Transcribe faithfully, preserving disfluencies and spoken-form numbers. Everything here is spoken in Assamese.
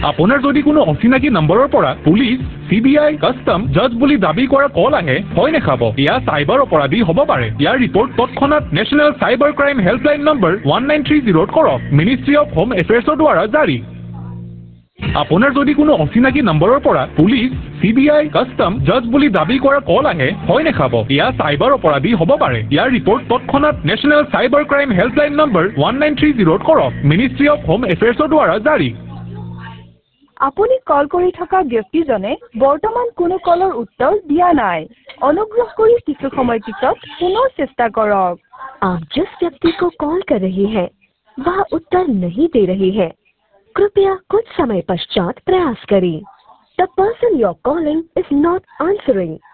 আপোনাৰ যদি কোনো অচিনাকি নম্বৰৰ পৰা police, C B I, custom, জাজ বুলি দাবী কৰা কল আহে, ভয় নাখাব। এয়া চাইবাৰ অপৰাধী হ'ব পাৰে। ইয়াৰ ৰিপৰ্ট তৎক্ষণাত national cyber crime helpline number one nine three জিৰ'ত কৰক। মিনিষ্ট্ৰী অফ হোম এফেয়াৰ্ছৰ দ্বাৰা জাৰি। আপোনাৰ যদি কোনো অচিনাকি নম্বৰৰ পৰা police, C B I, custom, জাজ বুলি দাবী কৰা কল আহে, ভয় নাখাব। এয়া চাইবাৰ অপৰাধী হ'ব পাৰে। ইয়াৰ ৰিপৰ্ট তৎক্ষণাত national cyber crime helpline number one nine three জিৰ'ত কৰক। মিনিষ্ট্ৰী অফ হোম এফেয়াৰ্ছৰ দ্বাৰা জাৰি। আপুনি কল কৰি থকা ব্যক্তিজনে বৰ্তমান কোনো কলৰ উত্তৰ দিয়া নাই। অনুগ্ৰহ কৰি কিছু সময় পিছত পুনৰ চেষ্টা কৰক। आप जिस व्यक्ति को कॉल कर रही हैं, वह उत्तर नहीं दे रही है। कृपया कुछ समय पश्चात प्रयास करें। The person you're calling is not answering.